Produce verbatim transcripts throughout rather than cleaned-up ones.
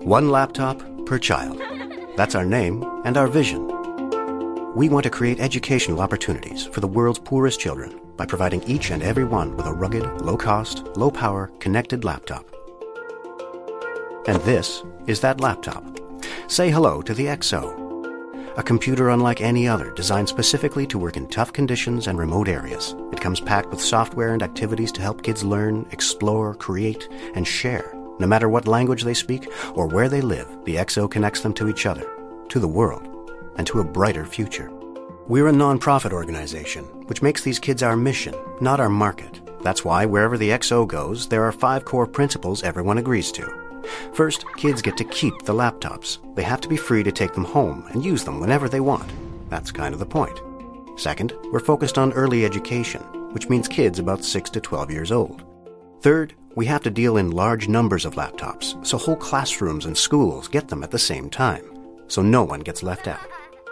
One laptop per child. That's our name and our vision. We want to create educational opportunities for the world's poorest children by providing each and every one with a rugged, low-cost, low-power, connected laptop. And this is that laptop. Say hello to the X O, a computer unlike any other, designed specifically to work in tough conditions and remote areas. It comes packed with software and activities to help kids learn, explore, create, and share. No matter what language they speak or where they live, the X O connects them to each other, to the world, and to a brighter future. We're a non-profit organization, which makes these kids our mission, not our market. That's why wherever the X O goes, there are five core principles everyone agrees to. First, kids get to keep the laptops. They have to be free to take them home and use them whenever they want. That's kind of the point. Second, we're focused on early education, which means kids about six to twelve years old. Third, we have to deal in large numbers of laptops, so whole classrooms and schools get them at the same time, so no one gets left out.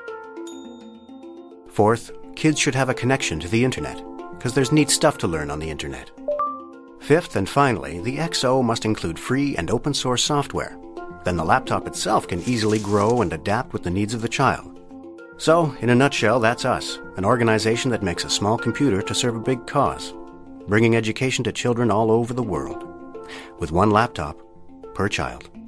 Fourth, kids should have a connection to the internet, because there's neat stuff to learn on the internet. Fifth and finally, the X O must include free and open source software. Then the laptop itself can easily grow and adapt with the needs of the child. So, in a nutshell, that's us, an organization that makes a small computer to serve a big cause, bringing education to children all over the world, with one laptop per child.